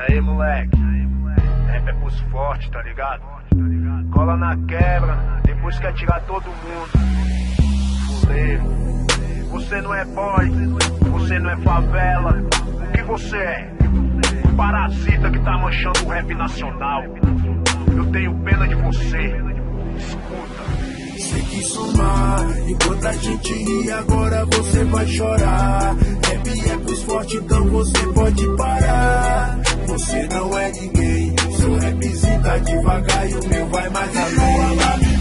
aí, moleque, rap é pros fortes, tá ligado? Cola na quebra, depois quer tirar todo mundo. Fuleiro, você não é boy, você não é favela. O que você é? Um parasita que tá manchando o rap nacional. Eu tenho pena de você. Escuta. Você quis somar, enquanto a gente ri, agora você vai chorar. Rap é pros fortes, então você pode parar. Você não é ninguém, seu rapzinho tá devagar e o meu vai mais além.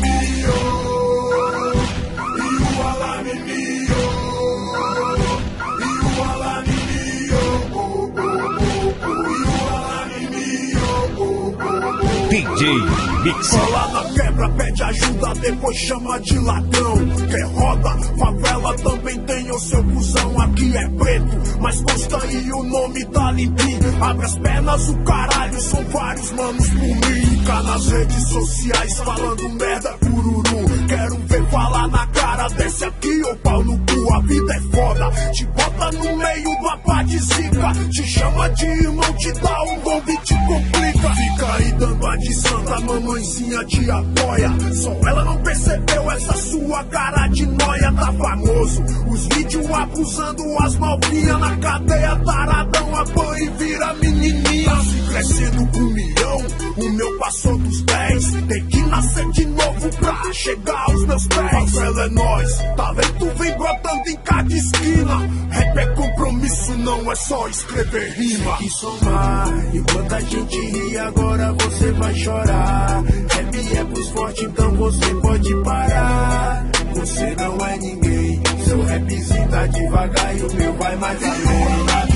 DJ Mix. Cola na quebra, pede ajuda, depois chama de ladrão. Quer roda, favela também tem o seu cuzão. Aqui é preto, mas consta e o nome tá limpinho. Abre as pernas, o caralho, são vários manos por mim. Fica nas redes sociais falando merda, cururu. Quero ver falar na cara, desce aqui ou pau no cu. A vida é foda, te bota no meio da pá de zica. Te chama de irmão, te dá um bombe e te complica. Fica aí dando a de santa, mamãezinha te apoia. Só ela não percebeu essa sua cara de nóia. Tá famoso, os vídeos abusando as novinhas na cadeia. Taradão, apanha e vira menininha. Tá se crescendo com 1 milhão, o meu passou dos 10. Tem que nascer de novo pra chegar aos meus pés. Favela é nóis, talento vem brotando em cada esquina. Rap é compromisso, não é só escrever rima. E somar, enquanto a gente ri, agora você vai chorar. Rap é pros fortes, então você pode parar. Você não é ninguém, seu rapzinho tá devagar e o meu vai mais além.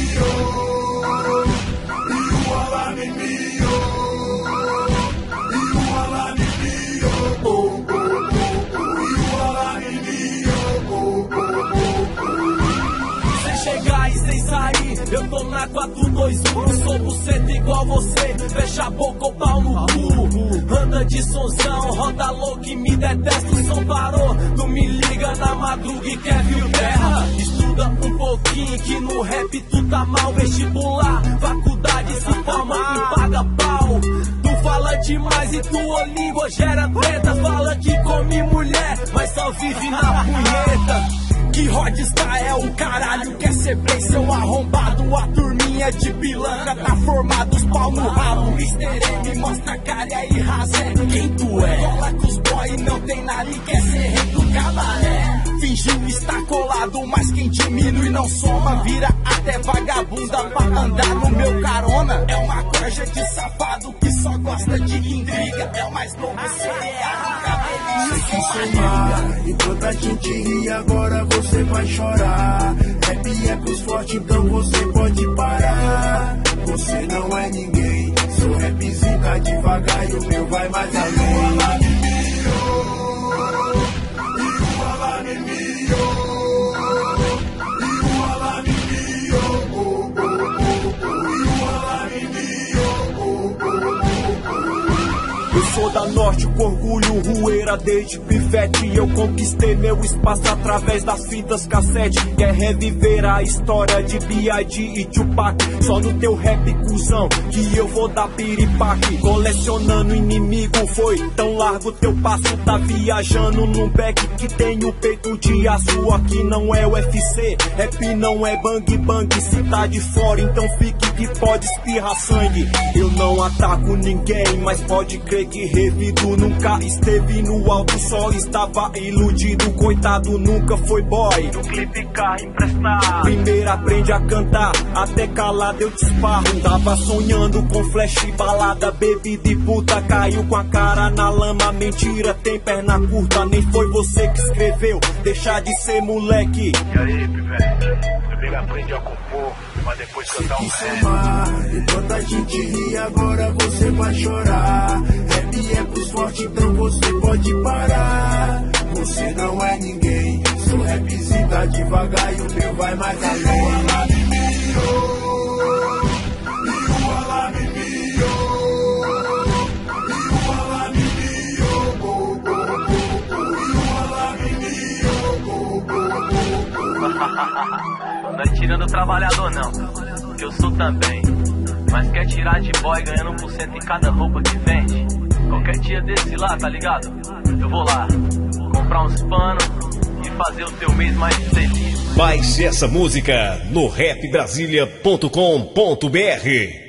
Eu tô na 421, eu sou buceta igual você. Fecha a boca ou pau no cu. Anda de sonzão, roda louco e me detesta. O som parou, tu me liga na madruga e quer vir terra. Estuda um pouquinho que no rap tu tá mal. Vestibular, faculdade se forma e paga pau. Tu fala demais e tua língua gera treta. Fala que come mulher, mas só vive na punheta. Que rodista é o caralho, quer ser bem seu arrombado. A turminha de pilantra tá formado, os pau no rabo. Mr. M mostra a cara e rasé quem tu é. Cola com os boy, não tem nariz, quer ser rei do cabaré. Fingiu estar colado, mas quem diminui não soma. Vira até vagabunda pra andar no meu carona. É uma corja de safado que só gosta de intriga. É o mais novo, você é enquanto a gente ri, agora você vai chorar. Rap é pros fortes, então você pode parar. Você não é ninguém, seu rapzinho tá devagar e o meu vai mais além. Sou da norte com orgulho, rueira desde pivete. Eu conquistei meu espaço através das fitas cassete. Quer reviver a história de B.I.G. e Tupac? Só no teu rap, cuzão, que eu vou dar piripaque. Colecionando inimigo, foi tão largo teu passo. Tá viajando num beck que tem o peito de aço. Aqui não é UFC, rap não é bang bang. Se tá de fora, então fique que pode espirrar sangue. Eu não ataco ninguém, mas pode crer que revido nunca esteve no alto, só estava iludido. Coitado, nunca foi boy. No clipe carro emprestado. Primeiro aprende a cantar, até calado eu te esparro. Tava sonhando com flash, balada, bebida e puta. Caiu com a cara na lama, mentira, tem perna curta. Nem foi você que escreveu, deixa de ser moleque. E aí, pivete? Primeiro aprende a compor, mas depois cantar um rap. Enquanto a gente ri, agora você vai chorar. Rap é pros fortes, então você pode parar. Você não é ninguém, seu rapzinho tá devagar e o meu vai mais além. Não é tirando o trabalhador não, que eu sou também. mas quer tirar de boy ganhando 1% em cada roupa que vende. Qualquer dia desse lá, tá ligado? Eu vou lá, comprar uns panos e fazer o teu mês mais feliz. Baixe essa música no rapbrasilia.com.br.